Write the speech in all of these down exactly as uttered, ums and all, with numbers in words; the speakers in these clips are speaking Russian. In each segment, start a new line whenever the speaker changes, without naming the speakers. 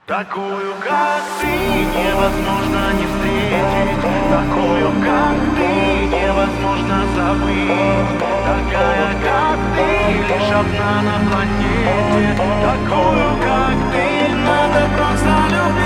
Такую, как ты, невозможно не встретить. Такую, как ты, невозможно забыть. Такая, как ты, лишь одна на планете. Такую, как ты, надо просто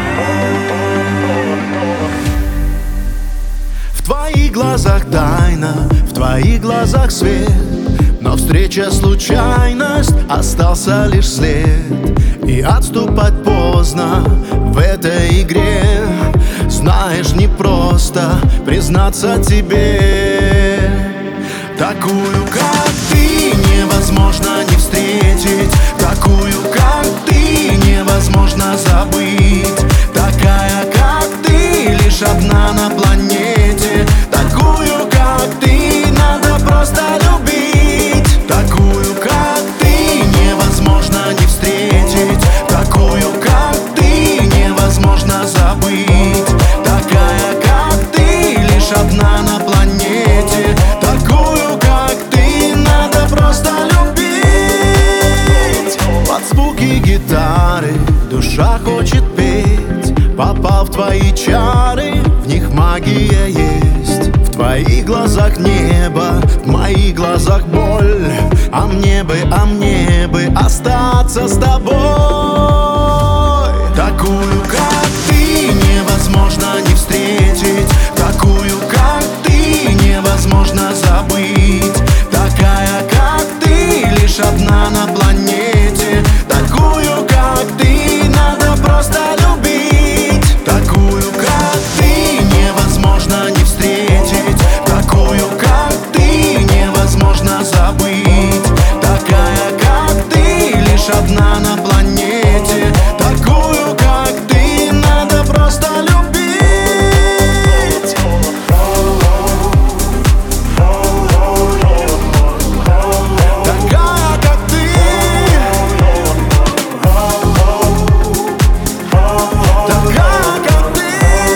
любить.
В твоих глазах тайна, в твоих глазах свет, но встреча случайность, остался лишь след. И отступать поздно в этой игре. Знаешь, не просто признаться тебе. Такую, как ты, невозможно не встретить. Такую, как ты, невозможно забыть. Такая, как ты, лишь одна на планете. Такую, как ты, надо просто любить. Такую, как ты, невозможно не встретить. Такую, как ты, невозможно забыть. Такая, как ты, лишь одна на планете. Такую, как ты, надо просто любить. Под звуки гитары душа хочет петь. Попал в твои чары, в них магия есть. В твоих глазах небо, в моих глазах боль. А мне бы, а мне бы остаться с тобой. Такую, как ты, невозможно не встретить. Такую, как ты, невозможно забыть. Такая, как ты, лишь одна на планете. Такую, как ты, надо просто любить. Такую, как ты, невозможно не встретить. Такую, как ты, невозможно забыть. Такая, как ты, лишь одна на планете. Такую, как ты, надо просто любить. Такая, как ты. Такая, как ты.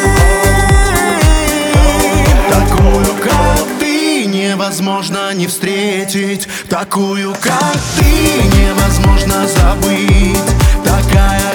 Такую, как ты, невозможно не встретить. Такую, как ты, невозможно забыть. Такая,